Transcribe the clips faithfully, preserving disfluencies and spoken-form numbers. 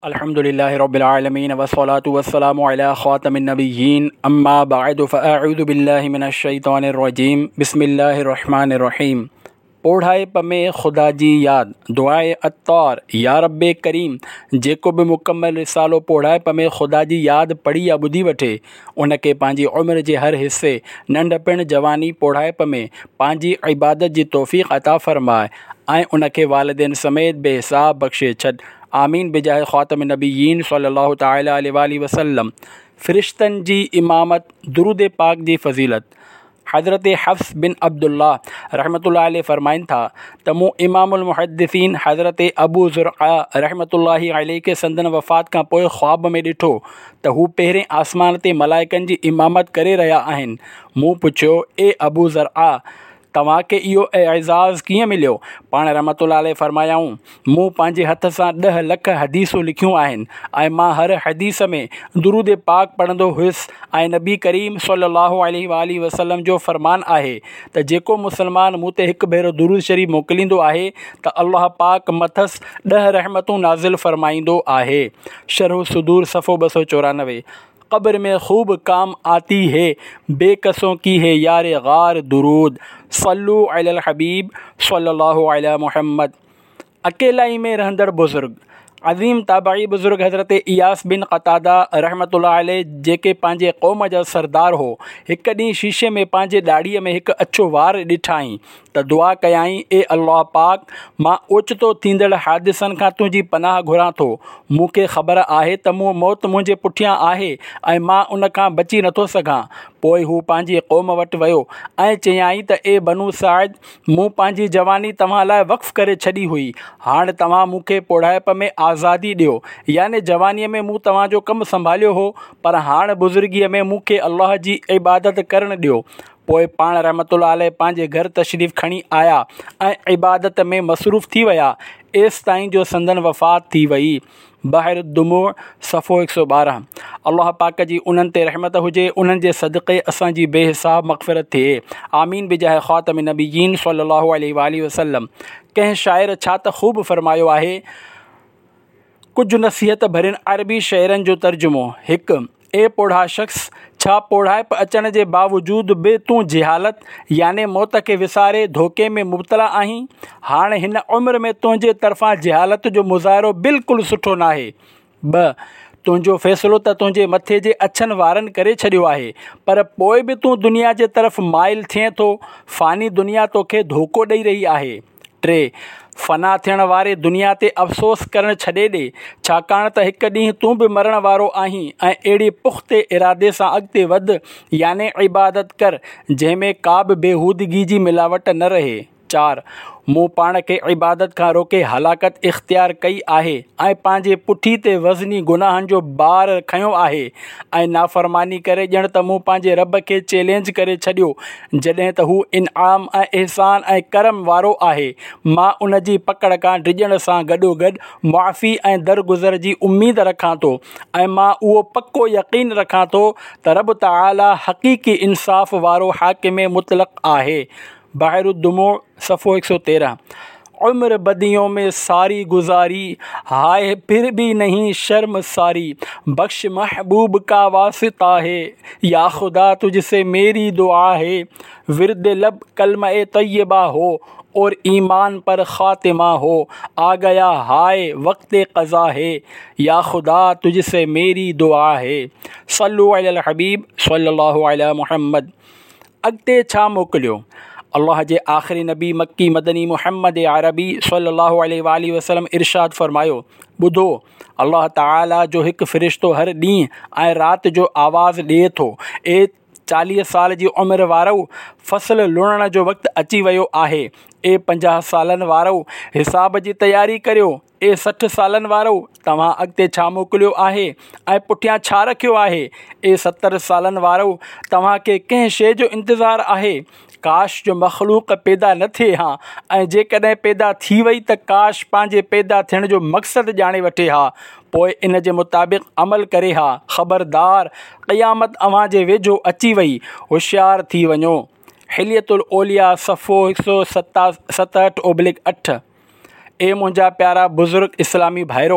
अल्हम्दुलिल्लाहि रब्बिल आलमीन वस्सलातु वस्सलामु अला खातमिन नबिय्यीन अम्मा बअदु फ़अऊज़ु बिल्लाहि मिनश शैतानिर रजीम बिस्मिल्लाहिर रहमानिर रहीम। पोढ़ाए पमे खुदा जी याद दुआए अत्तार या रब्बे करीम। जेको भी मुकम्मल रिसालो पोढ़ाए पमे खुदा जी याद पढ़ी या ॿुधी वठे उनके पंहिंजी उम्र जे हर हिस्से नंढपिण जवानी पोढ़ाए पमे पंहिंजी इबादत जी तौफ़ीक़ अता फ़रमाए ऐं उनके वालिदैन समेत बेहिसाब बख़्शे छॾ। आमीन बिजाह ख़ातमिन नबिय्यीन सल्लल्लाहु तआला अलैहि वसल्लम। फ़रिश्तनि जी इमामत दुरूद पाक जी फ़ज़ीलत। हज़रत हफ्स बिन अब्दुल्लाह रहमतुल्लाह अलैह फ़रमाइनि था त मूं इमामुल मुहद्दिसीन हज़रत अबू ज़ुरआ रहमतुल्लाहि अलैह के संदन वफ़ात खां पोइ ख़्वाब में ॾिठो त हू पहिरें आसमान ते मलाइकनि जी इमामत करे रहिया आहिनि। मूं पुछियो, ए अबू ज़ुरआ, तव्हांखे इहो एज़ाज़ कीअं मिलियो? पाण रहमतुल्लाह अलैह फ़रमायाऊं, मूं पंहिंजे हथ सां ॾह लख हदीसूं लिखियूं आहिनि ऐं मां हर हदीस में दुरूद पाक पढ़ंदो हुयुसि ऐं नबी करीम सल्लल्लाहु अलैहि वसल्लम जो फ़रमान आहे त जेको मुसलमान मूं ते हिकु भेरो दुरूद शरीफ़ मोकिलींदो आहे त अल्लाह पाक मथसि ॾह रहमतूं नाज़िल फ़रमाईंदो आहे। शरह सुदूर सफ़ो ॿ सौ चौरानवे। कब्र में खूब काम आती है बेकसों की है यार गार दुरूद सल्लु अलल हबीब सल्लल्लाहु अलैहि मुहम्मद। अकेलाई में रहंदड़ बुज़ुर्ग। अज़ीम ताबई बुज़ुर्ग हज़रत इयास बिन क़तादा रहमतुल्लाह अलैह जेके पंहिंजे क़ौम जा सरदार हो, हिकु ॾींहुं शीशे में पंहिंजे ॾाढ़ीअ में हिकु अछो वार ॾिठाई त दुआ कयाई, ए अल्लाह पाक, मां ओचितो थींदड़ हादिसनि खां तुंहिंजी पनाह घुरां थो। मूंखे ख़बर आहे त मूं मौत मुंहिंजे पुठियां आहे ऐं मां उन खां बची नथो सघां। पोइ हू पंहिंजी क़ौम वटि वियो ऐं चयाई त ए बनू साइद, मूं पंहिंजी जवानी तव्हां लाइ वक़्फ़ करे छॾी हुई। हाणे तव्हां मूंखे पोढ़ाइप में आज़ादी ॾियो। याने जवानीअ में मूं तव्हांजो कमु संभालियो हो, पर हाणे बुज़ुर्गीअ में मूंखे अल्लाह जी इबादत करणु ॾियो। पोइ पाण रहमतुल्लाह अलैह पंहिंजे घर तशरीफ़ खणी आया ऐं इबादत में मसरूफ़ थी विया एसि ताईं जो संदन वफ़ात थी वई। बहर दुमूअ सफ़ो हिकु सौ ॿारहं। अल्लाह पाक जी उन्हनि ते रहमत हुजे, उन्हनि जे सदक़े असांजी बेहिसाब मग़फ़िरत थिए। आमीन बिजाह ख़ातमिन नबिय्यीन सल्लल्लाहु अलैहि वसल्लम। कंहिं शाइर छा त ख़ूब फ़रमायो आहे, कुझु नसीहत भरियनि अरबी शइरनि जो तर्जुमो। हिकु, ए पोढ़ा शख़्स, छा पोढ़ाइप अचण जे बावजूदि बि तूं जिहालत याने मौत खे विसारे धोखे में मुब्तला आहीं? हाणे हिन उमिरि में तुंहिंजे तरफ़ां जिहालत जो मुज़ाहिरो बिल्कुलु सुठो नाहे। ॿ, तुंहिंजो फ़ैसिलो त तुंहिंजे मथे जे अछनि वारनि करे छॾियो आहे, पर पोइ बि तूं दुनिया जे तरफ़ माइल थिए थो। फ़ानी दुनिया तोखे धोखो ॾेई रही आहे। टे, फ़ना थियण वारे दुनिया ते अफ़सोस करणु छॾे ॾे, छाकाणि त हिकु ॾींहुं तूं बि मरण वारो आहीं ऐं अहिड़ी पुख़्ते इरादे सां अॻिते वधि याने इबादत कर जंहिंमें का बि बेहूदगी जी मिलावट न रहे। चार, मूं पाण खे इबादत खां रोके हलाकत इख़्तियार कई आहे ऐं पंहिंजे पुठी ते वज़नी गुनाहनि जो बार खयों आहे ऐं नाफ़रमानी करे ॼण त मूं पंहिंजे रब खे चैलेंज करे छॾियो जॾहिं त हू इनाम ऐं एहसान ऐं करम वारो आहे। मां उन जी पकड़ खां डिॼण सां गॾोगॾु मुआफ़ी ऐं दरगुज़र जी उमेद रखां थो ऐं मां उहो पको यकीन रखां थो त रब तआला हक़ीक़ी इंसाफ़ वारो हाकिम मुतलक़ आहे। बहर दुमूअ सफ़ो हिकु सौ तेरहं। उम्र बदियों में सारी गुजारी, हाय फिर भी नहीं शर्म सारी, बख्श महबूब का वास्ता है, या खुदा तुझसे मेरी दुआ है। विर्द लब कलमा ए तय्यबा हो और ईमान पर ख़ातिमा हो, आ गया हाय वक्त क़ज़ा है, या खुदा तुझसे मेरी दुआ है। सल्लु अलल हबीब सल्लल्लाहु अलैहि मुहम्मद। अॻिते छा मोकिलियो? अल्लाह जे आख़िरी नबी मक्की मदनी मुहम्मद अरबी सल्लल्लाहु अलैहि वसल्लम इरशाद फ़रमायो, ॿुधो, अल्लाह ताला जो हिकु फ़रिश्तो हर ॾींहुं ऐं राति जो आवाज़ ॾिए थो, ए चालीह साल जी उमिरि वारो, फ़सुलु लुणण जो वक़्तु अची वियो आहे। ए पंजाह सालनि वारो, हिसाब जी तयारी करियो। ए सठि सालनि वारो, तव्हां अॻिते छा मोकिलियो आहे ऐं पुठियां छा रखियो आहे? ए सतरि सालनि वारो, तव्हांखे कंहिं शइ जो इंतज़ारु आहे? काश जो मख़लूक़ पैदा न थिए हा, ऐं जेकॾहिं पैदा थी वई त काश पंहिंजे पैदा थियण जो मक़सदु ॼाणे वठे हा, पोइ इन जे मुताबिक़ अमल करे हा। ख़बरदार, क़यामत अव्हां जे वेझो अची वई, होशियार थी वञो। हिलियतुल औलिया सफ़ो हिकु सौ सता सतहठि ओब्लिक अठ। ए मुंहिंजा प्यारा बुज़ुर्ग इस्लामी भाइरो,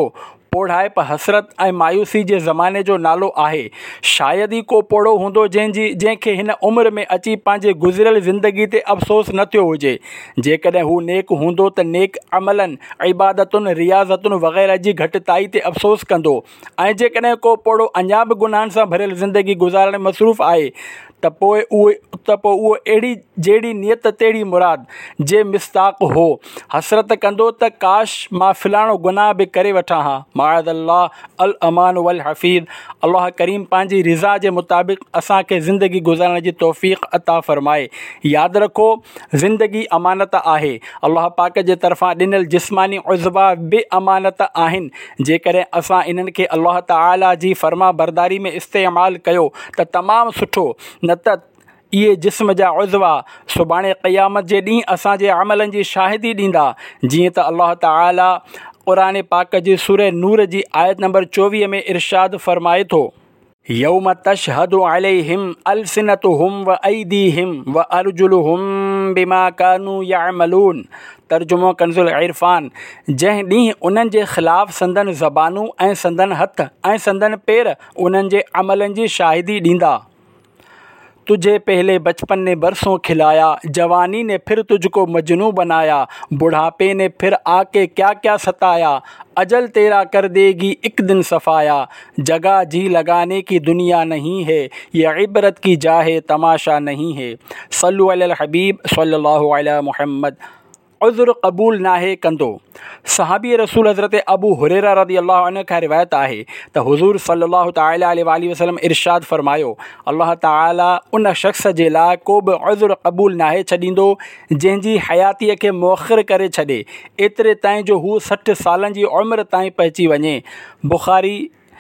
पोढ़ाइप हसरत ऐं मायूसी जे ज़माने जो नालो आहे। शायदि ई को पोढ़ो हूंदो जंहिंजी जंहिंखे हिन उमिरि में अची पंहिंजे गुज़िरियल ज़िंदगी ते अफ़सोस न थियो हुजे। जेकॾहिं हू नेक हूंदो त नेक अमलनि, इबादतुनि, रियाज़तुनि वग़ैरह जी घटिताई ते अफ़सोस कंदो, ऐं जेकॾहिं को पोढ़ो अञा बि गुनाहनि सां भरियल ज़िंदगी गुज़ारण में मसरूफ़ आहे त पोइ उहे त पोइ उहो अहिड़ी जहिड़ी नियत तहिड़ी मुराद जे मिस्ताक़ हो हसरत कंदो त काश मां फ़िलाणो गुनाह बि करे वठां हा। माअज़ल्लाह अल अमान वल हफ़ीज़। अल्लाह करीम पंहिंजी रिज़ा जे मुताबिक़ असांखे ज़िंदगी गुज़ारण जी तौफ़ीक़ अता फ़रमाए। यादि रखो, ज़िंदगी अमानत आहे। अल्लाह पाक जे तरफ़ां ॾिनल जिस्मानी उज़वा बि अमानत आहिनि। जेकॾहिं असां इन्हनि खे अल्लाह ताला जी फ़र्मा बरदारी में इस्तेमालु कयो त तमामु सुठो, न त इहे जिस्म जा उज़वा सुभाणे क़यामत जे ॾींहुं असांजे अमलनि जी शाहिदी ॾींदा। जीअं त अल्लाह ताला क़ुरान पाक जी सूरह नूर जी आयत नंबर चोवीह में इरशाद फ़रमाए थो, यौम तशहदु अलैहिम अलसिनतुहुम व ऐदीहिम व अर्जुलुहुम बिमा कानू यअमलून। तर्जुमो कंज़ुल इरफ़ान। जंहिं ॾींहुं उन्हनि जे ख़िलाफ़ु संदन ज़बानूं ऐं संदन हथ ऐं संदन पेर उन्हनि जे अमलनि जी शाहिदी ॾींदा। तुझे पहले बचपन ने बरसों खिलाया, जवानी ने फिर तुझको मजनू बनाया, बुढ़ापे ने फिर आके क्या क्या सताया, अजल तेरा कर देगी एक दिन सफाया, जगह जी लगाने की दुनिया नहीं है, ये इबरत की जाहे तमाशा नहीं है। सल्लु अलल हबीब सल्लल्लाहु अलैहि मुहम्मद। उज़्र क़बूल नाहे कंदो। सहाबी रसूल हज़रत अबू हुरैरा रज़ियल्लाहु अन्हु खां रिवायत आहे त हुज़ूर सल्लल्लाहु तआला अलैहि वसल्लम इरशाद फ़रमायो, अल्लाह ताला उन शख़्स जे लाइ को बि उज़्र क़बूल नाहे छॾींदो जंहिंजी हयातीअ खे मुअख़िर करे छॾे, एतिरे ताईं जो हू सठि सालनि जी उमिरि ताईं पहुची वञे। बुख़ारी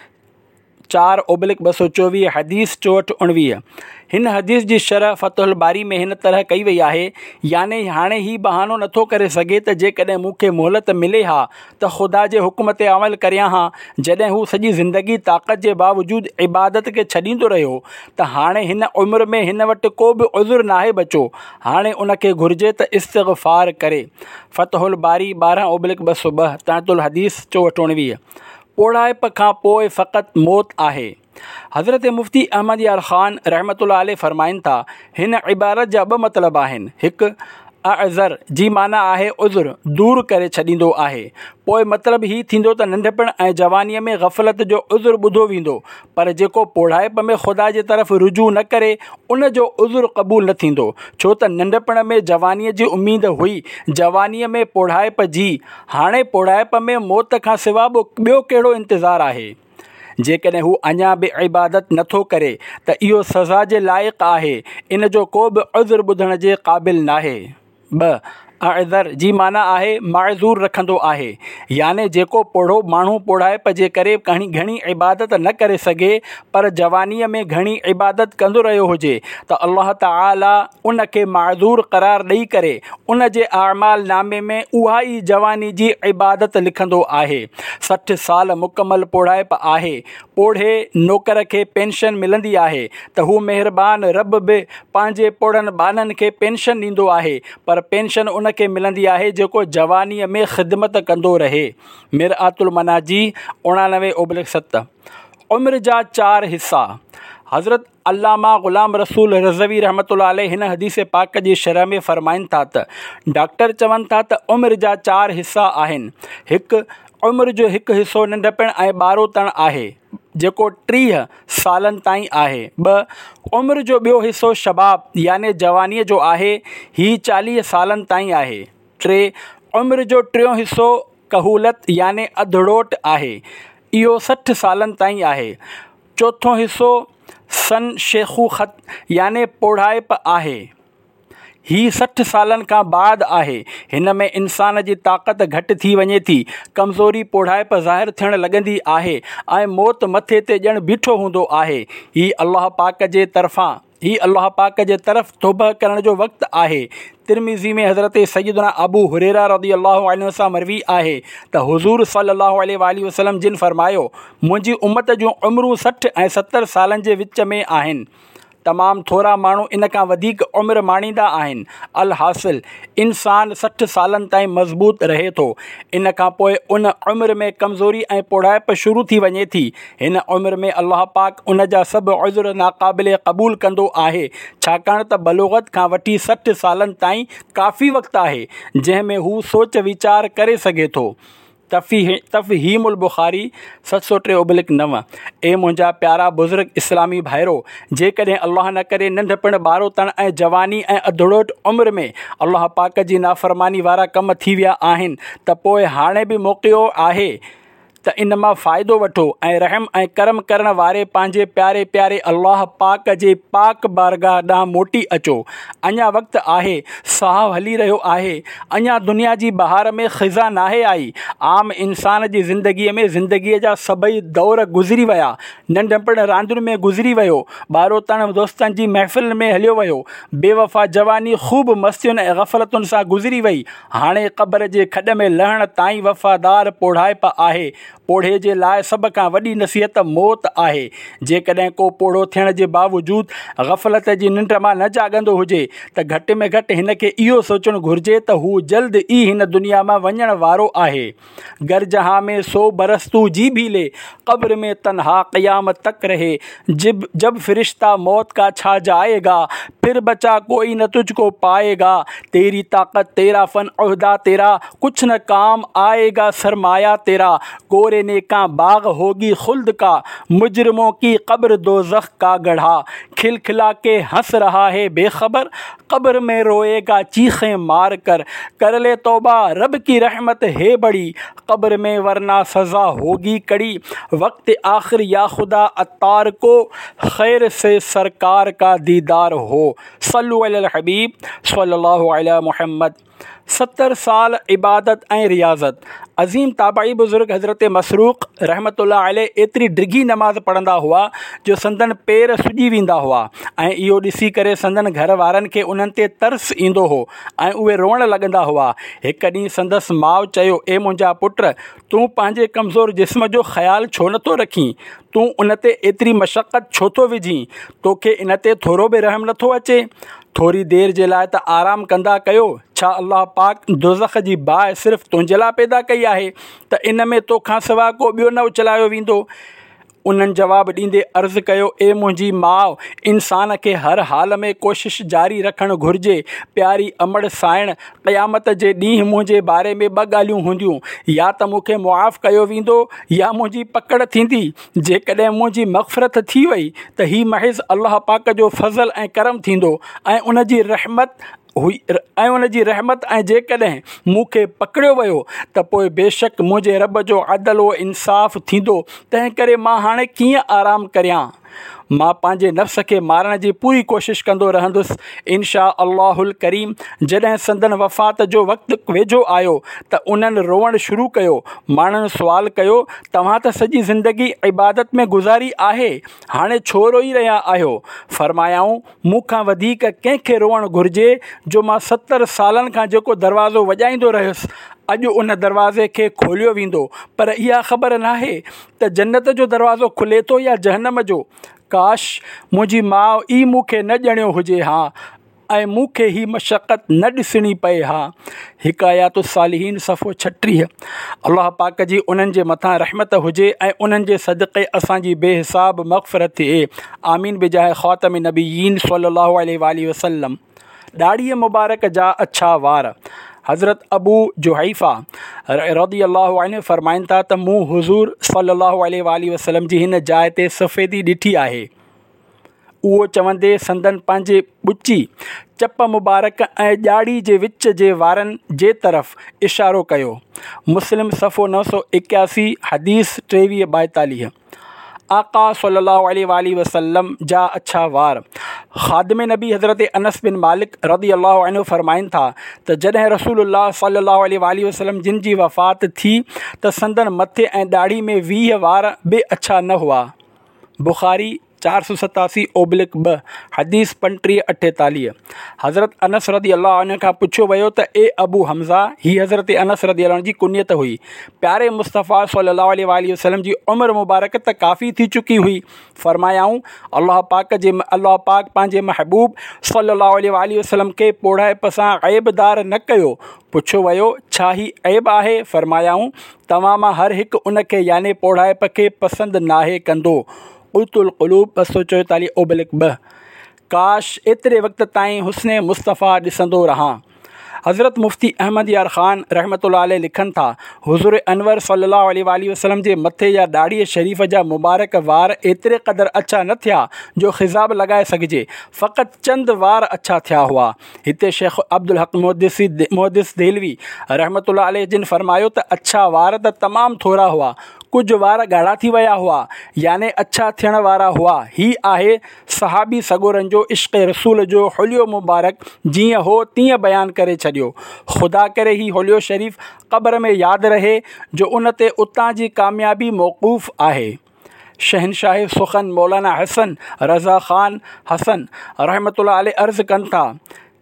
चार ओबलिक ॿ सौ चोवीह हदीस चोहठि उणिवीह। हिन हदीस जी शरह फ़तहुल बारी में हिन तरह कई वई आहे, याने हाणे ही बहानो नथो करे सघे त जेकॾहिं मूंखे मोहलत मिले हा त ख़ुदा जे हुक्म ते अमल करियां हा। जॾहिं हू सॼी ज़िंदगी ताक़त जे बावजूदु इबादत खे छॾींदो रहियो त हाणे हिन उमिरि में हिन वटि को बि उज़ुर नाहे बचो। हाणे उनखे घुरिजे त इस्तिग़फ़ार करे। फ़तहुल बारी ॿारहं ओबलिक ॿ सौ ॿ तातुल हदीस चोहठि उणिवीह। पोढ़ाइप खां पोइ फ़क़ति मौत आहे। हज़रत मुफ़्ती अहमद यार ख़ान रहमतुल्लाह अलैह फ़रमाइनि था, हिन इबारत जा ॿ मतिलब आहिनि। हिकु, अअज़र जी माना आहे उज़ुर, दूर करे छॾींदो आहे। पोइ मतिलबु ही थींदो त नंढपण ऐं जवानीअ में ग़फ़लत जो उज़ुर ॿुधो वेंदो, पर जेको पोढ़ाइप में ख़ुदा जे तरफ़ रुजू न करे उन जो उज़ुर क़बूल न थींदो, छो त नंढपण में जवानीअ जी उमेद हुई, जवानीअ में पोढ़ाइप जी, हाणे पोढ़ाइप में मौत खां सवाइ ॿियो कहिड़ो इंतज़ारु आहे। जेकॾहिं हू अञा बि इबादत नथो करे त इहो सज़ा जे लाइक़ु आहे। इन जो को बि उज़ुर ॿुधण जे क़ाबिल नाहे। ॿ, अअज़र जी माना आहे माज़ूर रखंदो आहे, याने जेको पोढ़ो माण्हू पोढ़ाइप जे करे घणी घणी इबादत न करे सघे पर जवानीअ में घणी इबादत कंदो रहियो हुजे त अल्लाह ताला उन खे माज़ूर क़रार ॾेई करे उन जे आमाल नामे में उहा ई जवानी जी इबादत लिखंदो आहे। सठि साल मुकमल पोढ़ाइप आहे। पोढ़े नौकर खे पेंशन मिलंदी आहे त हू महिरबान रब बि पंहिंजे पोढ़नि ॿारनि खे पेंशन ॾींदो आहे, पर पेंशन उन खे मिलंदी आहे जेको जवानीअ में ख़िदमत कंदो रहे। मिरआतुल मनाजी उणानवे ओबलिक सत। उमिरि जा चार हिस्सा। हज़रत अल्लामा ग़ुलाम रसूल रज़वी रहमतुल्लाह अलैह हिन हदीस पाक जी शरह में फ़रमाइनि था त डॉक्टर चवनि था त उमिरि जा चार हिस्सा आहिनि। हिकु, उमिरि जो हिकु हिसो नंढपण ऐं ॿारोतण आहे जेको टीह सालनि ताईं आहे। ॿ, उमिरि जो ॿियो हिसो शबाब याने जवानीअ जो आहे, ही चालीह सालनि ताईं आहे। टे, उमिरि जो टियों हिसो कहूलत याने अधड़ोट आहे, इहो सठि सालनि ताईं आहे। चोथों हिसो सन शेखूख़त याने पोढ़ाइप आहे, ही सठि सालनि खां बाद आहे। हिन में इंसान जी ताक़त घटि थी वञे थी, कमज़ोरी पोढ़ाइप ज़ाहिर थियणु लॻंदी आहे ऐं मौत मथे ते ॼण बीठो हूंदो आहे। ही अल्लाह पाक जे तरफ़ां ही अल्लाह पाक जे तरफ़ तौबह करण जो वक़्तु आहे। तिरमिज़ी में हज़रत सैयदना अबू हुरैरा रज़ियल्लाहु अन्हु सां मरवी आहे त हुज़ूर सल्लल्लाहु अलैहि वसल्लम जिन फ़रमायो, मुंहिंजी उम्मत जूं उमिरूं सठि ऐं सतरि सालनि जे विच में आहिनि। तमामु थोरा माण्हू इन खां वधीक उमिरि माणींदा आहिनि। अल हासिल इंसानु सठि सालनि ताईं मज़बूत रहे थो। इन खां पोइ उन उमिरि में कमज़ोरी ऐं पोड़ाइप शुरू थी वञे थी। हिन उमिरि में अलाह पाक उन जा सभु उज़्र नाक़ाबिले क़बूल कंदो आहे, छाकाणि त बलोगत खां वठी सठि सालनि ताईं काफ़ी वक़्तु आहे जंहिं में हू सोच वीचार करे सघे थो। तफ़ी तफ़हीमुल बुख़ारी सत सौ टे उबलिक नव। ए मुंहिंजा प्यारा बुज़ुर्ग इस्लामी भाइरो, जेकॾहिं अल्लाह न करे नंढपिण ॿारोतण ऐं जवानी ऐं अधड़ोट उमिरि में अल्लाह पाक जी नाफ़रमानी वारा कम थी विया आहिनि त पोइ हाणे बि मौक़ो आहे त इन मां फ़ाइदो वठो ऐं रहम ऐं करम करण वारे पंहिंजे प्यारे प्यारे अल्लाह पाक जे पाक बारगाह ॾांहुं मोटी अचो। अञा वक़्तु आहे, साहु हली रहियो आहे, अञा दुनिया जी बहार में ख़िज़ा नाहे आई। आम इंसान जी ज़िंदगीअ में ज़िंदगीअ जा सभई दौर गुज़री विया। नंढपिण रांदियुनि में गुज़री वियो, ॿारोतण दोस्तनि जी महफ़िल में हलियो वियो, बेवफ़ा जवानी ख़ूब मस्तियुनि ऐं ग़फ़लतुनि सां गुज़री वई। हाणे क़बर जे खॾ में लहण ताईं वफ़ादार पोढ़ाइप आहे। पोढ़े जे लाइ सभ खां वॾी नसीहत मौत आहे। जेकॾहिं को पोढ़ो थियण जे बावजूदि ग़फ़लत जी निंड मां न जाॻंदो हुजे त घटि में घटि हिन खे इहो सोचणु घुरिजे त हू जल्द ई हिन दुनिया मां वञण वारो आहे। घर जहाँ में सौ बरस तू जी भी ले, क़ब्र में तन्हा क़यामत तक रहे। जब जब फरिश्ता मौत का छा जाएगा, फिर बचा कोई न तुझको पाएगा। तेरी ताकत तेरा फ़न ओहदा तेरा, कुछ न काम आएगा सरमाया तेरा। गोरे ने का बाग होगी खुल्द का, मुजरमों की कब्र दोज़ख का गढ़ा। खिलखिला के हंस रहा है बेखबर, कब्र में रोएगा चीखें मार कर। कर ले तौबा रब की रहमत है बड़ी, कब्र में वरना सज़ा होगी कड़ी। वक्त आखिर या खुदा अत्तार को, खैर से सरकार का दीदार हो। सल्लु अलल हबीब सल्लल्लाहु अलैहि मुहम्मद। सत्तर साल इबादत ऐं रियाज़त। अज़ीम ताबाई बुज़ुर्ग हज़रत मसरूक़ रहमतुल्लाह अलैह एतिरी डिघी नमाज़ पढ़ंदा हुआ जो संदन पेर सुॼी वेंदा हुआ ऐं इहो ॾिसी करे संदन घर वारनि खे उन्हनि ते तरस ईंदो हो ऐं उहे रोअण लॻंदा हुआ। हिकु ॾींहुं संदसि माउ चयो, ए मुंहिंजा पुट, तूं पंहिंजे कमज़ोर जिस्म जो ख़्यालु छो नथो रखीं? तूं उन ते एतिरी मशक़त छो थो विझीं? तोखे इन ते थोरो बि रहम नथो अचे? थोरी देरि जे लाइ त आराम कंदा कयो। छा अल्लाह पाक दोज़ख जी बाहि सिर्फ़ु तुंहिंजे लाइ पैदा कई आहे त इन में तोखां सवाइ को ॿियो न उछलायो वेंदो? उन्हनि जवाबु ॾींदे अर्ज़ु कयो, ए मुंहिंजी माउ, इंसान खे हर हाल में कोशिशि जारी रखणु घुरिजे। प्यारी अमड़ साइण, क़यामत जे ॾींहुं मुंहिंजे बारे में ॿ ॻाल्हियूं हूंदियूं, या त मूंखे मुआफ़ कयो वेंदो या मुंहिंजी पकड़ थींदी। जेकॾहिं मुंहिंजी मग़फ़िरत थी वई त ही महज़ अल्लाह पाक जो फज़ल ऐं करम थींदो ऐं उन जी रहमत हुई ऐं उन जी रहमत ऐं जेकॾहिं मूंखे पकड़ियो वियो त पोइ बेशक मुंहिंजे रब जो अदल व इंसाफ़ थींदो। तंहिं करे मां हाणे कीअं आराम करियां? मां पंहिंजे नफ़्स खे मारण जी पूरी कोशिशि कंदो रहंदुसि। इनशा अल्लाहुल करीम। जॾहिं संदन वफ़ात जो वक़्तु वेझो आयो त उन्हनि रोअणु शुरू कयो। माण्हुनि सुवाल कयो, तव्हां त सॼी ज़िंदगी इबादत में गुज़ारी आहे, हाणे छो रोई रहिया आहियो? फरमायाऊं, मूंखां वधीक कंहिंखे रोअणु घुरिजे जो मां सतरि सालनि खां जेको दरवाज़ो वॼाईंदो रहियुसि, अॼु उन दरवाज़े खे खोलियो वेंदो। पर इहा ख़बर नाहे त जन्नत जो दरवाज़ो खुले थो या जहन्नम जो। काश मुंहिंजी माउ ई मूंखे न ॼणियो हुजे हा ऐं मूंखे ही मशक़त न ॾिसणी पए हा। हिकायातु सालिहीन सफ़ो छटीह। अल्लाह पाक जी उन्हनि जे मथां रहमत हुजे ऐं उन्हनि जे सदक़े असांजी बेहिसाब मग़फ़िरत थिए। आमीन बिजाह ख़ातम नबीयीन सल्लल्लाहु अलैहि वसल्लम। ॾाढ़ीअ मुबारक जा अछा वार। हज़रत अबू जुहैफ़ा रज़ियल्लाहु अन्हु फ़रमाइनि था त मूं हुज़ूर सल्लल्लाहु अलैहि वसल्लम जी हिन जाइ ते सफ़ेदी ॾिठी आहे। उहो चवंदे संदन पंहिंजे ॿुची चप मुबारक ऐं ॼाड़ी जे विच जे वारनि जे तरफ़ इशारो कयो। मुस्लिम सफ़ो नव सौ इक्यासी हदीस टेवीह ॿाएतालीह। आका सल्लल्लाहु अलैहि वसल्लम जा अछा वार। ख़ादिम नबी हज़रत अनस बिन मालिक रज़ियल्लाहु अन्हु फ़रमाइनि था त जॾहिं रसूलुल्लाह सल्लल्लाहु अलैहि वसल्लम जिन जी वफ़ात थी त संदन मथे ऐं ॾाढ़ी में वीह वार बि अछा न हुआ। बुख़ारी चार सौ सतासी ओब्लिक ॿ हदीस पंटीह अठेतालीह। हज़रत अनस रदी अल्लाह अन्हु खां पुछियो वियो त ए अबू हमज़ा, ही हज़रत अनस रदी अल्लाह जी कुनियत हुई। प्यारे मुस्तफ़ा सल्लल्लाहु अलैहि वसल्लम जी उम्र मुबारक त काफ़ी थी चुकी हुई। फरमायाऊं अल्लाह पाक जे अल्लाह पाक पंहिंजे महबूब सल्लल्लाहु अलैहि वसल्लम खे पोढ़ाइप सां ऐबदार न कयो। पुछियो वियो छा ही ऐब आहे? फरमायाऊं तव्हां मां हर हिकु उन खे याने पोढ़ाइप खे पसंदि नाहे कंदो। क़ुतुल क़ुलूब ॿ सौ चोएतालीह ओब्लिक ॿ। काश एतिरे वक़्त ताईं हुस्न मुस्तफ़ा ॾिसंदो रहां। हज़रत मुफ़्ती अहमद यार ख़ान रहमतुल्लाह अलैह लिखनि था, हुज़ूर अनवर सल्लल्लाहु अलैहि वसल्लम जे मथे या ॾाढ़ीअ शरीफ़ जा मुबारक वार एतिरे क़दुरु अछा न थिया जो ख़िज़ाब लॻाए सघिजे, फ़क़ति चंद वार अछा थिया हुआ। हिते शेख अब्दुल हक़ मुहदिसी मुहदिस देलवी रहमतुल्लाह अलैह जिन फरमायो त अछा वार त तमामु थोरा हुआ, कुझु वार ॻाढ़ा थी विया हुआ, याने अछा थियण वारा हुआ। ही आहे सहाबी सगोरनि जो इश्क़ रसूल जो हुलियो मुबारक, जीअं हो तीअं बयानु करे छॾियो। ख़ुदा करे ही हुलियो शरीफ़ क़ब्र में यादि रहे जो उन ते उतां जी कामयाबी मौक़ूफ़ आहे। शहनशाह सुखन मौलाना हसन रज़ा ख़ान हसन रहमतुल्लाह अलैह अर्ज़ कनि था,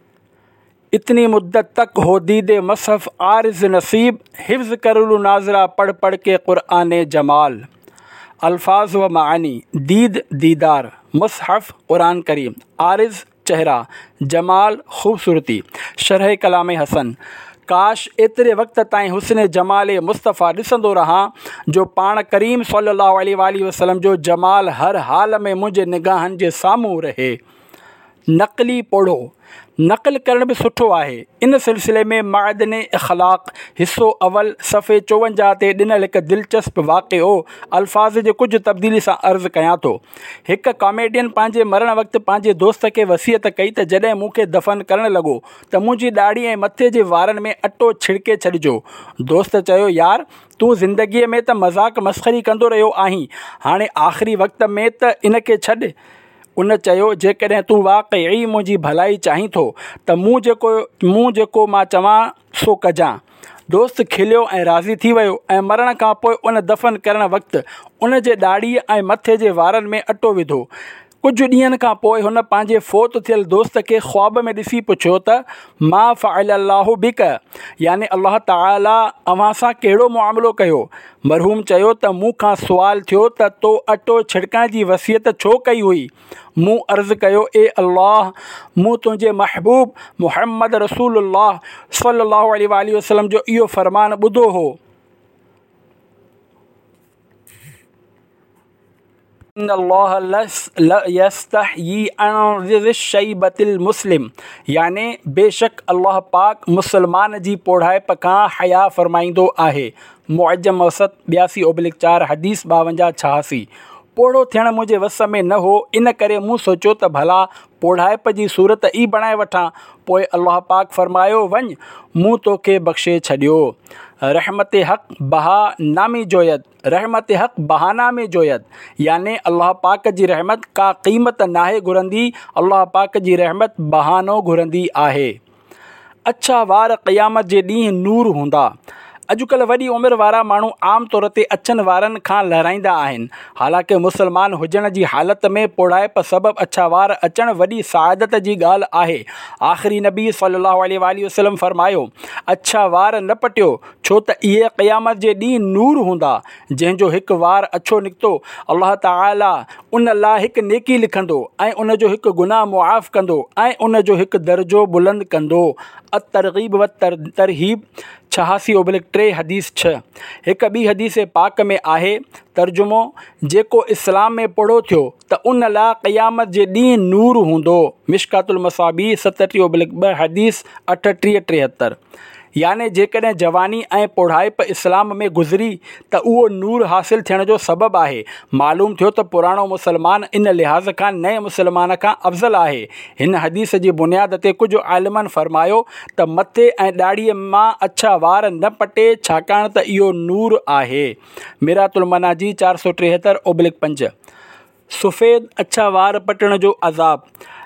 इतनी मुद्दत तक हो दीदे मसहफ़ आरिज़ नसीब, हिफ्ज़ करुल नाजरा पढ़ पढ़ के क़ुरआन जमाल। अल्फाज व मानी, दीद दीदार, मसहफ़ क़ुरान करीम, आरिज़ चेहरा, जमाल ख़ूबसूरती। शरह कलाम हसन, काश एतिरे वक़्त ताईं हुस्न जमाल मुस्तफ़ा ॾिसंदो रहां जो पाण करीम सल्लल्लाहु अलैहि वसल्लम जो जमाल हर हाल में मुंहिंजे निगाहनि जे साम्हूं रहे। नक़ली पोढ़ो, नक़ल करण बि सुठो आहे। इन सिलसिले में मादने इख़लाक़ हिसो अवल सफ़े चोवंजाह ते ॾिनल हिकु दिलचस्प वाक़िओ अल्फाज़ जे कुझु तब्दीली सां अर्ज़ु कयां थो। हिकु कॉमेडियन पंहिंजे मरण वक़्तु पंहिंजे दोस्त खे वसियत कई त जॾहिं मूंखे दफ़न करणु लॻो त मुंहिंजी ॾाढ़ी ऐं मथे जे वारनि में अटो छिड़के छॾिजो। दोस्त चयो, यार तूं ज़िंदगीअ में त मज़ाक मस्ख़री कंदो रहियो आहीं, हाणे आख़िरी वक़्त में त इन खे छॾ। उन चयो, जेकॾहिं तूं वाक़ई मुंहिंजी भलाई चाहीं थो त मूं जेको मूं जेको मां चवां सो कजां। दोस्त खिलियो ऐं राज़ी थी वियो ऐं मरण खां पोइ उन दफ़न करण वक़्तु उन जे ॾाढ़ीअ ऐं मथे जे वारनि में अटो विधो। कुझु ॾींहंनि खां पोइ हुन पंहिंजे फ़ौत थियल दोस्त खे ख़्वाब में ॾिसी पुछियो त मा फ़अल अल्लाहु बिक, याने अल्लाह ताला अव्हां सां कहिड़ो मुआमिलो कयो? मरहूम चयो त मूं खां सुवाल थियो त तो अटो छिड़कण जी वसियत छो कई हुई? मूं अर्ज़ु कयो, ए अल्लाह, मूं तुंहिंजे महबूब मुहम्मद रसूलुल्लाह सल्लल्लाहु अलैहि वसल्लम जो इहो फ़रमान ॿुधो हो, मुस्लिम, याने बेशक अल्लाह पाक मुसलमान जी पोढ़ाइप खां हया फ़रमाईंदो आहे। मुअज्जम औसत ॿियासी ओब्लिक चार हदीस ॿावंजाह छहासी। पोढ़ो थियणु मुंहिंजे वस में न हो, इन करे मूं सोचियो त भला पोढ़ाइप जी सूरत ई बणाए वठां। पोइ अल्लाह पाक फ़रमायो, वञ, मूं तोखे बख़्शे छॾियो। रहमत हक़ बहा नामी जोयत, रहमत हक़ बहाना में जोयत, याने अल्लाह पाक जी रहमत का क़ीमत नाहे घुरंदी, अल्लाह पाक जी रहमत बहानो घुरंदी आहे। अछा वार क़यामत जे ॾींहुं नूर हूंदा। अॼुकल्ह वॾी उमिरि वारा माण्हू आम तौर ते अछनि वारनि खां लहराईंदा आहिनि। हालांकि मुसलमान हुजण जी हालति में पोढ़ाइप सबबु अछा वार अचणु वॾी सआदत जी ॻाल्हि आहे। आख़िरी नबी सल्लल्लाहु अलैहि वसल्लम फरमायो, अछा वार न पटियो, छो त इहे क़यामत जे ॾींहुं नूर हूंदा। जंहिंजो हिकु वार अछो निकितो, अल्लाह ताला उन लाइ हिकु नेकी लिखंदो ऐं उन जो हिकु गुनाह मुआफ़ कंदो ऐं उन जो हिकु दर्जो बुलंद कंदो। अत-तरग़ीब व तरहीब छहासी ओब्लिक टे हदीस छह। हिकु ॿी हदीस पाक में आहे, तर्जुमो, जेको इस्लाम में पोढ़ो थियो त उन लाइ क़यामत जे ॾींहुं नूर हूंदो। मिशकातुल मसाबी सतटीह ओब्लिक ॿ हदीस अठटीह टेहतरि। याने जेकॾहिं जवानी ऐं पोढ़ाइप इस्लाम में गुज़री त उहो नूर हासिल थियण जो सबबु आहे। मालूम थियो त पुराणो मुसलमान इन लिहाज़ खां नए मुसलमान खां अफ़ज़ल आहे। हिन हदीस जी बुनियाद ते कुझु आलिमनि फरमायो त मथे ऐं ॾाढ़ीअ मां अछा वार न पटे, छाकाणि त इहो नूर आहे। मिरातुल मनाजी चार सौ टेहतरि ओब्लिक पंज। सफ़ेद अछा वार पटण जो अज़ाब।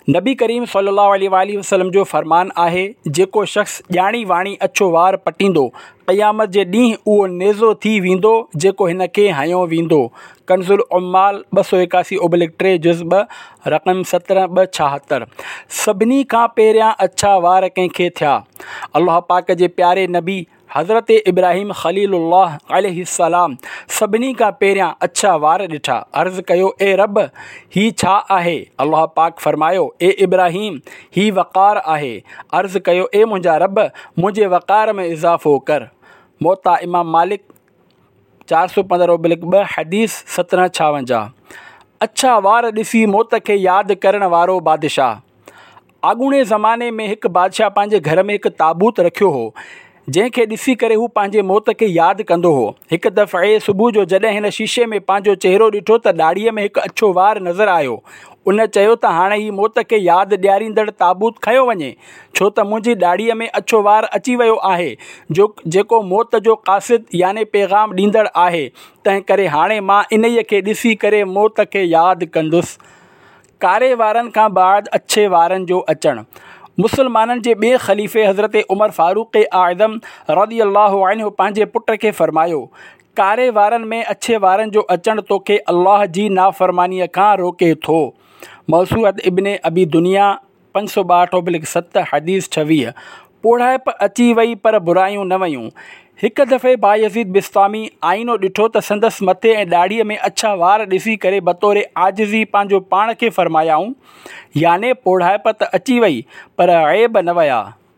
नबी करीम सल्लल्लाहु अलैहि वसल्लम जो फ़रमान आहे, जेको शख़्स ॼाणी वाणी अछो वार पटींदो, क़यामत जे ॾींहुं उहो नेज़ो थी वेंदो जेको हिन खे हयो वेंदो। कंज़ुल उम्माल ॿ सौ एकासी ओब्लिक टे जुज़ ॿ रक़म सत्रहं ॿ छाहतरि। सभिनी खां पहिरियां अछा वार कंहिंखे थिया? अल्लाह पाक जे प्यारे नबी हज़रत इब्राहिम ख़लीलुल्लाह अलैहिस्सलाम सभिनी खां पहिरियां अछा वार ॾिठा। अर्ज़ु कयो, ए रब, हीउ छा आहे? अल्लाह पाक फ़रमायो, ए इब्राहिम, हीउ वक़ार आहे। अर्ज़ु कयो, ए मुंहिंजा रब, मुंहिंजे वक़ार में इज़ाफ़ो कर। मोता इमाम मालिक चारि सौ पंद्रहं ओब्लिक ॿ हदीस सत्रहं छावंजाह। अछा वार ॾिसी मौत खे यादि करण वारो बादशाह। आॻूणे ज़माने में हिकु बादशाह पंहिंजे घर में हिकु ताबूत रखियो हो, जंहिंखे ॾिसी करे हू पंहिंजे मौत खे यादि कंदो हो। हिकु दफ़े सुबुह जो जॾहिं हिन शीशे में पंहिंजो चहिरो ॾिठो त ॾाढ़ीअ में हिकु अछो वार नज़र आयो। उन चयो त हाणे ही मौत खे यादि ॾियारींदड़ ताबूत खयो वञे, छो त मुंहिंजी ॾाढ़ीअ में अछो वार अची वियो आहे, जो जेको मौत जो क़ासिद याने पैगाम ॾींदड़ आहे। तंहिं करे हाणे मां इन्हीअ खे ॾिसी करे मौत खे यादि कंदुसि। कारे वारनि खां बाद अछे वारनि जो अचणु। मुसलमाननि जे ॿिए ख़लीफ़े हज़रत उमर फ़ारूक़ आज़म रज़ियल्लाहु अन्हु पंहिंजे पुट खे फ़रमायो, कारे वारनि में अछे वारनि जो अचणु तोखे अल्लाह जी नाफ़रमानीअ खां रोके थो। मौसूअत इब्ने अबी दुनिया पंज सौ ॿाहठि ओब्लिक सत हदीस छवीह। पोढ़ाइप अची वई पर बुरायूं न वयूं। हिकु दफ़े बायज़ीद बिस्तामी आईनो ॾिठो त संदसि मथे ऐं ॾाढ़ीअ में अछा वार ॾिसी करे बतौर आजिज़ी पंहिंजो पाण खे फ़रमायाऊं, याने पोढ़ाइप त अची वई पर ऐब न वया।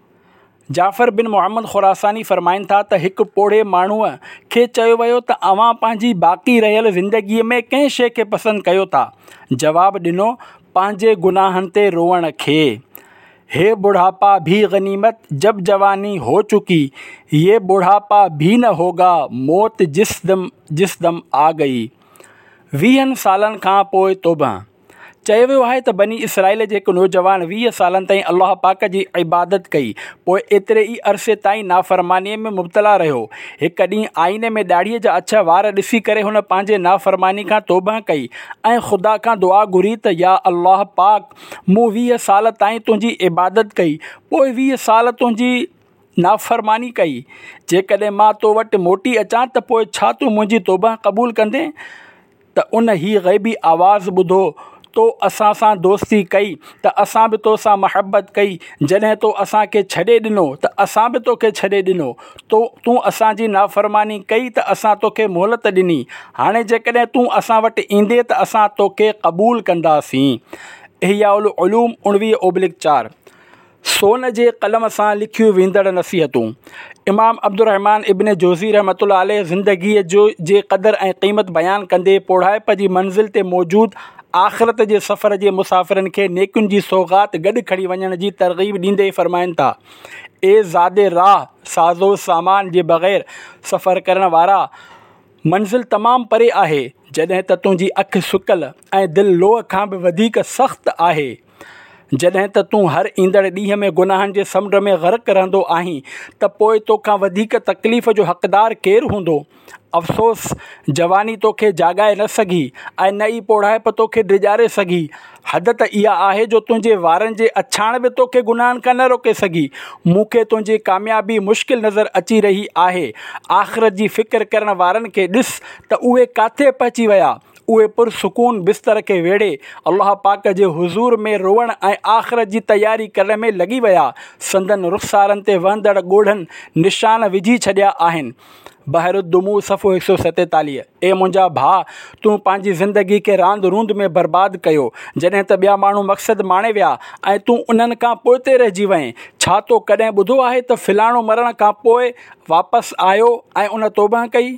जाफ़र बिन मोहम्मद ख़ुरासानी फ़रमाइनि था त हिकु पोढ़े माण्हूअ खे चयो वियो त अव्हां पंहिंजी बाक़ी रहियल ज़िंदगीअ में कंहिं शइ खे पसंदि कयो था? जवाबु ॾिनो, पंहिंजे गुनाहनि ते रोअण खे। हे बुढ़ापा भी गनीमत जब जवानी हो चुकी, ये बुढ़ापा भी न होगा मौत जिस दम जिस दम आ गई। वीहनि सालनि खां पोइ तौबा। चयो वियो आहे त बनी इसराइल जे हिकु नौजवान वीह सालनि ताईं अल्लाह पाक जी इबादत कई, पोइ एतिरे ई अरसे ताईं नाफ़रमानीअ में मुब्तला रहियो। हिकु ॾींहुं आईने में ॾाढ़ीअ जा अछा वार ॾिसी करे हुन पंहिंजे नाफ़रमानी खां तौबा कई ऐं ख़ुदा खां दुआ घुरी त या अल्लाह पाक, मूं वीह साल ताईं तुंहिंजी इबादत कई, पोइ वीह साल तुंहिंजी नाफ़रमानी कई। जेकॾहिं मां तो वटि मोटी अचां त पोइ छा तूं मुंहिंजी तौबा क़बूल कंदे? त उन ही ग़ैबी आवाज़ ॿुधो, तो असां सां दोस्ती कई त असां बि तो सां महबत कई, जॾहिं तो असांखे छॾे ॾिनो त असां बि तोखे छॾे ॾिनो, तो तूं असांजी नाफ़रमानी कई त असां तोखे मोहलत ॾिनी। हाणे जेकॾहिं तूं असां वटि ईंदे त असां तोखे क़बूल कंदासीं। इहयाउल उलूम उणिवीह ओब्लिक चारि। सोन जे क़लम सां लिखियूं वेंदड़ नसीहतूं। इमाम अब्दुर्रहमान इब्न जोज़ी रहमतुल्लाह अलैह ज़िंदगीअ जो जे क़दर ऐं क़ीमत बयानु कंदे पोढ़ाइप जी मंज़िल ते मौजूदु आख़िरत जे सफ़र जे मुसाफ़िरनि खे नेकियुनि जी सौगात गॾु खणी वञण जी तरग़ीब ॾींदे फ़रमाइनि था, ए ज़ादे राह साज़ो सामान जे बग़ैर सफ़र करण वारा, मंज़िल तमामु परे आहे, जॾहिं त तुंहिंजी अखि सुकल ऐं दिलि लोह खां बि वधीक सख़्तु आहे। जॾहिं त तूं हर ईंदड़ ॾींहं में गुनाहनि जे समुंड में ग़रक़ रहंदो आहीं, त पोइ तोखां वधीक तकलीफ़ जो हक़दारु केरु हूंदो? अफ़सोस, जवानी तोखे जाॻाए न सघी ऐं न ई पोढ़ाइप तोखे ॾिॼारे सघी। हद त इहा आहे जो तुंहिंजे वारनि जे अछाण बि तोखे गुनाहनि खां न रोके सघी। मूंखे तुंहिंजी कामयाबी मुश्किल नज़र अची रही आहे। आख़िरत जी फ़िक्र करण वारनि खे ॾिस त उहे किथे पहुची विया। उहे पुरसुकून बिस्तर खे वेड़े अल्लाह पाक जे हुज़ूर में रोअण ऐं आख़िरत जी तयारी करण में लॻी विया। संदन रुख़सारनि ते वहंदड़ ॻोढ़नि निशान विझी छॾिया आहिनि। बहरुद्दुमू सफ़ो हिकु सौ सतेतालीह। ए मुंहिंजा भाउ, तूं पंहिंजी ज़िंदगी खे रांदि रूंद में बर्बादु कयो, जॾहिं त ॿिया माण्हू मक़सदु माणे विया ऐं तूं उन्हनि खां पोइते रहिजी वएं। छा तो कॾहिं ॿुधो आहे त फ़िलाणो मरण खां पोइ वापसि आयो ऐं उन तौबा कई?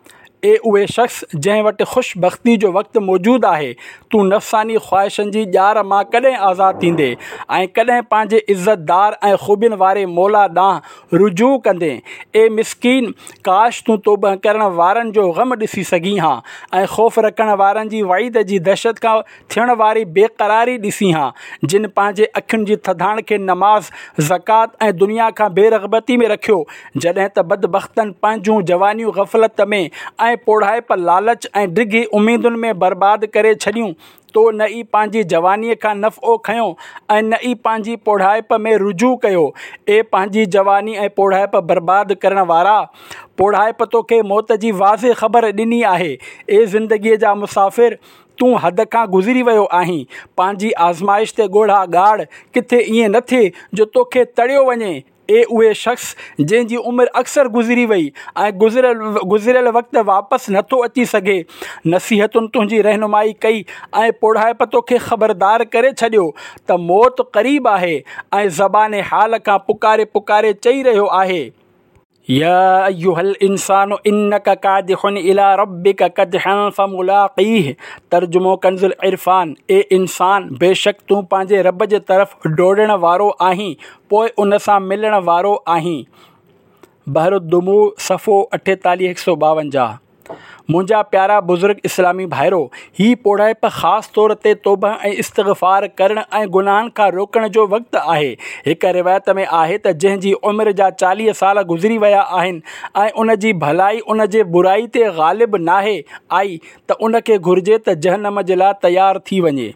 ए उहे शख़्स जंहिं वटि ख़ुशबख़्ती जो वक़्तु मौजूदु आहे, तूं नफ़सानी ख़्वाहिशनि जी ॼार मां कॾहिं आज़ादु थींदे ऐं कॾहिं पंहिंजे इज़तदार ऐं ख़ूबियुनि वारे मौला ॾांहुं रुजू कंदे? ए मिसकीन, काश तूं तौबा करण वारनि जो ग़म ॾिसी सघीं हा ऐं ख़ौफ़ रखण वारनि जी वईद जी दहशत खां थियण वारी बेक़रारी ॾिसी हा, जिन पंहिंजे अखियुनि जी थधाण खे नमाज़, ज़कात ऐं दुनिया खां बेरग़बती में रखियो, जॾहिं त बदबख़्तनि पंहिंजूं जवानियूं ग़फ़लत में ऐं ऐं पोढ़ाइप लालच ऐं डिघी उमेदुनि में बर्बादु करे छॾियूं, तो न ई पंहिंजी जवानीअ खां नफ़ो खयो ऐं न ई पंहिंजी पोढ़ाइप में रुजू कयो। ए पंहिंजी जवानी ऐं पोढ़ाइप बर्बादु करण वारा, पोढ़ाइप तोखे मौत जी वाज़े ख़बर ॾिनी आहे। ए ज़िंदगीअ जा मुसाफ़िर, तूं हद खां गुज़री वियो आहीं। पंहिंजी आज़माइश ते ॻोढ़ा ॻाढ़, किथे ईअं न थिए जो तोखे तड़ियो वञे। ए उहे शख़्स जंहिंजी उमिरि अक्सर गुज़री वई ऐं गुज़िरियल गुज़िरियल वक़्तु वापसि नथो अची सघे। नसीहतुनि तुंहिंजी रहनुमाई कई ऐं पोढ़ाइप तोखे ख़बरदार करे छॾियो त मौत क़रीब आहे ऐं ज़बाने हाल खां पुकारे पुकारे चई रहियो आहे, या अय्युहल इंसानु इन्नका कादिहुन इला रब्बिका कदहन फमुलाक़ीह। तर्जुमो कंज़ुल इरफान, ए इंसान, बेशक तूं पंहिंजे रब जे तरफ़ डोड़ण वारो आहीं, पोइ उन सां मिलण वारो आहीं। बहरुद्दुमू सफ़ो अठेतालीह हिकु सौ ॿावंजाह। मुंहिंजा प्यारा बुज़ुर्ग इस्लामी भाइरो, ही पोढ़ाइप ख़ासि तौर ते तौबह ऐं इस्तिग़फ़ार करण ऐं गुनाहनि खां रोकण जो वक़्तु आहे। हिक रिवायत में आहे त जंहिंजी उमिरि जा चालीह साल गुज़री विया आहिनि ऐं उन जी भलाई उन जे बुराई ते ग़ालिब नाहे आई, त उनखे घुरिजे त जहन्नम जे लाइ तयारु थी वञे।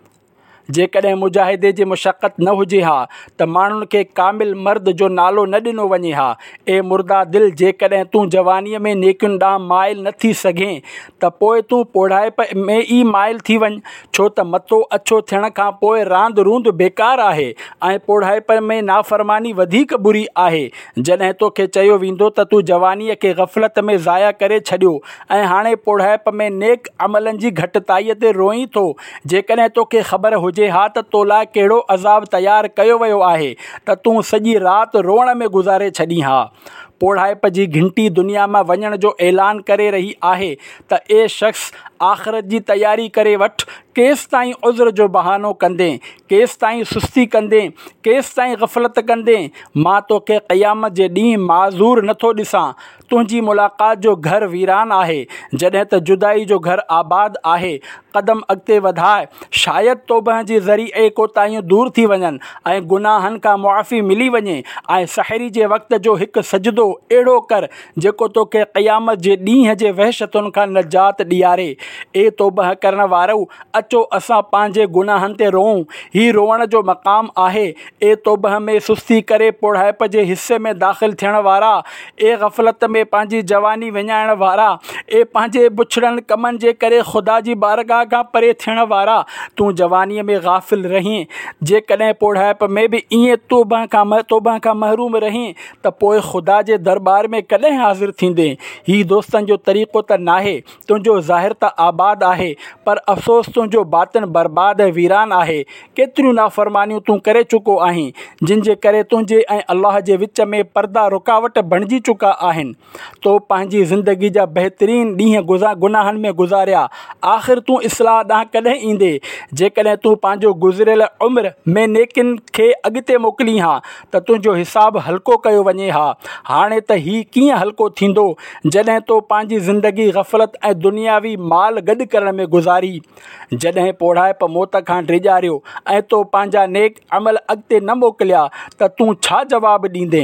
जेकॾहिं मुजाहिदे जी मुशक़त न हुजे हा त माण्हुनि खे कामिल मर्द जो नालो न ॾिनो वञे हा। ए मुर्दा दिल, जेकॾहिं तूं जवानीअ में नेकियुनि ॾांहुं माइल न थी सघें त पोइ तूं पोढ़ाइप में ई माइल थी वञ, छो त मथो अछो थियण खां पोइ रांदि रूंद बेकार आहे ऐं पोढ़ाइप में नाफ़रमानी वधीक बुरी आहे। जॾहिं तोखे चयो वेंदो त तूं जवानीअ खे ग़फ़लत में ज़ाया करे छॾियो ऐं हाणे पोढ़ाइप में नेक अमलनि जी घटिताईअ ते रोईं थो, जेकॾहिं तोखे ख़बर हुजे हा त तो लाइ कहिड़ो अज़ाब तयारु कयो वियो आहे त तूं सॼी राति रोअण में गुज़ारे छॾी हा। पोढ़ाइप जी घंटी दुनिया मां वञण जो ऐलान करे रही आहे त ए शख़्स, आख़िरत जी तयारी करे वठि। केसि ताईं उज़्र जो बहानो कंदे, केसि ताईं सुस्ती कंदे, केसि ताईं ग़फ़लत कंदे। मां तोखे क़यामत जे ॾींहुं माज़ूर नथो ॾिसां। तुंहिंजी मुलाक़ात जो घर वीरान आहे, जॾहिं त जुदाई जो घर आबाद आहे। क़दम अॻिते वधाए, शायदि तौबह जे ज़रिए कोताहियूं दूरि थी वञनि ऐं गुनाहनि खां मुआफ़ी मिली वञे। ऐं सहरी जे वक़्त जो हिकु सजदो अहिड़ो कर जेको तोखे क़यामत जे ॾींहं जे वहशतुनि खां निजात ॾियारे। ए तौबह करण वारो, अचो असां पंहिंजे गुनाहनि ते रोऊं। ही रोअण जो मक़ाम आहे। ए तौबह में सुस्ती करे पोढ़ाइप जे हिस्से में दाख़िल थियण वारा, ए ग़फ़लत में पंहिंजी जवानी विञाइण वारा, ए पंहिंजे बुछड़नि कमनि जे करे ख़ुदा जी बारगाह खां परे थियण वारा, तूं जवानीअ में गाफ़िल रहीं। जेकॾहिं पोढ़ाइप में बि ईअं तौबह खां तौबह खां महरूम रहीं त पोइ ख़ुदा जे दरबार में कॾहिं हाज़िर थींदे। ही दोस्तनि जो तरीक़ो त नाहे। तुंहिंजो ज़ाहिर त आबाद आहे, पर अफ़सोस तुंहिंजो बातिन बर्बाद ऐं वीरान आहे। केतिरियूं नाफ़रमानियूं तूं करे चुको आहीं, जिन जे करे तुंहिंजे ऐं अल्लाह जे विच में पर्दा रुकावट बणिजी चुका आहिनि। तो पंहिंजी ज़िंदगी जा बहितरीन ॾींहं गुज़ा गुनाहनि में गुज़ारिया। आख़िर तूं इस्लाह ॾांहुं कॾहिं ईंदे? जेकॾहिं तूं पंहिंजो गुज़िरियल उमिरि में नेकिन खे अॻिते मोकिली हा त तुंहिंजो हिसाबु हल्को कयो वञे हा। हाणे त ही कीअं हल्को थींदो जॾहिं तो पंहिंजी ज़िंदगी ग़फ़लत ऐं दुनियावी माल गॾु करण में गुज़ारी। जॾहिं पोढ़ाइप मौत खां डिॼारियो ऐं तो पंहिंजा नेक अमल अॻिते न मोकिलिया त तूं छा जवाबु ॾींदे?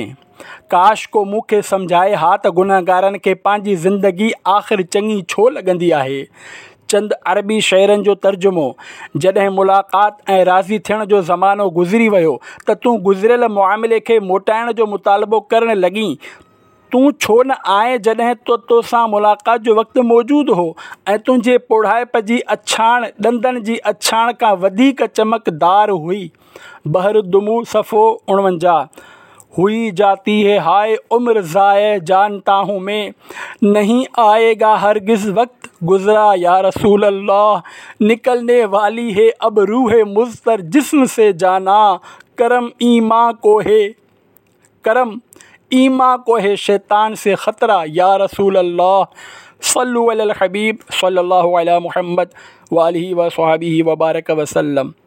काश को मूंखे सम्झाए हा त गुनहगारनि खे पंहिंजी ज़िंदगी आख़िर चङी छो लॻंदी आहे। चंद अरबी शइरनि जो तर्जुमो। जॾहिं मुलाक़ात ऐं राज़ी थियण जो ज़मानो गुज़री वियो त तूं गुज़िरियल मुआमिले खे मोटाइण जो मुतालबो करणु लॻीं। तूं छो न आएं जॾहिं तो तोसां मुलाक़ात जो वक़्तु मौजूदु हो ऐं तुंहिंजे पोढ़ाइप जी अछाण ॾंदनि जी अछाण खां वधीक चमकदार हुई। बहरुद्दुमू सफ़ो उणवंजाह। हुई जाती है हाय उम्र ज़ाए जानता हूँ मैं, नहीं आएगा हरगिज़ वक्त गुज़रा या रसूल अल्लाह। निकलने वाली है अब रूह मुज़तर जिस्म से जाना, करम ईमा को है करम ईमा को है शैतान से ख़तरा या रसूल अल्लाह। सल्लु अलल हबीब सल्लल्लाहु अला मुहम्मद व आलिहि व सहाबिहि व बारक वसल्लम।